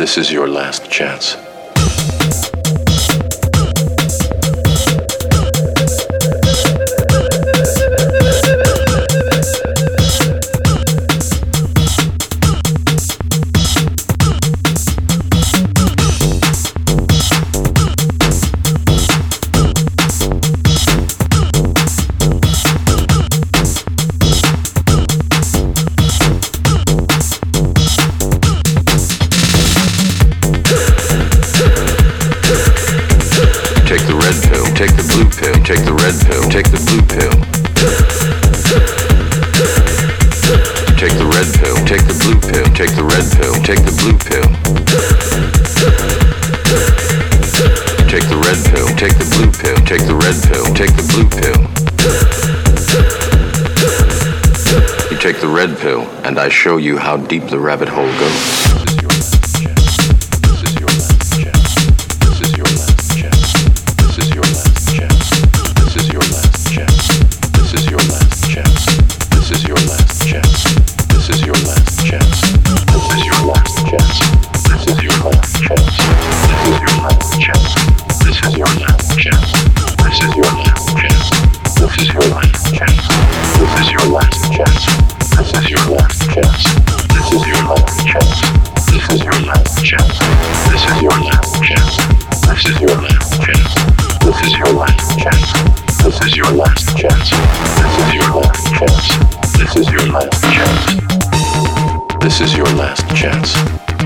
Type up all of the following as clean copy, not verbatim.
This is your last chance. Take the blue pill, take the red pill, take the blue pill. Take the red pill, take the blue pill, take the red pill, take the blue pill. Take the red pill, take the blue pill, take the red pill, take the blue pill. You take the red pill, and I show you how deep the rabbit hole goes. This is your last chance.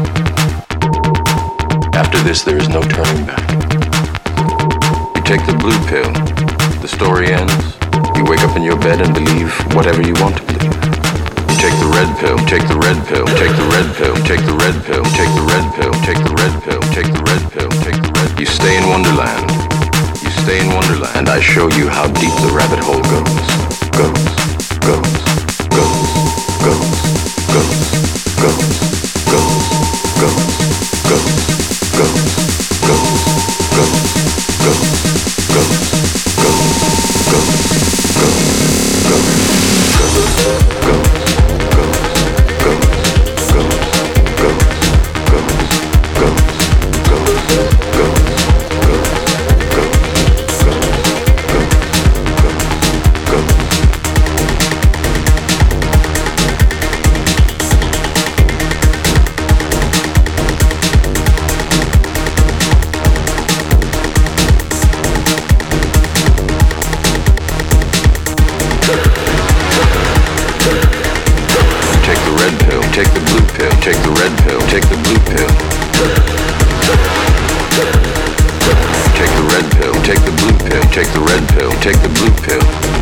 After this, there is no turning back. You take the blue pill, the story ends. You wake up in your bed and believe whatever you want to believe. You take the red pill, take the red pill, take the red pill, take the red pill, take the red pill, take the red pill, take the red pill, take the red. You stay in Wonderland. You stay in Wonderland, and I show you how deep the rabbit hole goes. Goes, goes, goes, goes, goes. Goes, goes, goes, goes, goes, goes, goes, goes, goes, goes, take the blue pill, take the red pill, take the blue pill. Take the red pill, take the blue pill, take the red pill, take the blue pill.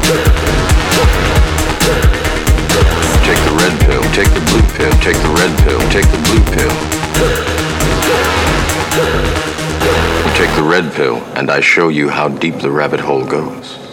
Take the red pill, take the blue pill, take the red pill, take the blue pill. You take the red pill, and I show you how deep the rabbit hole goes.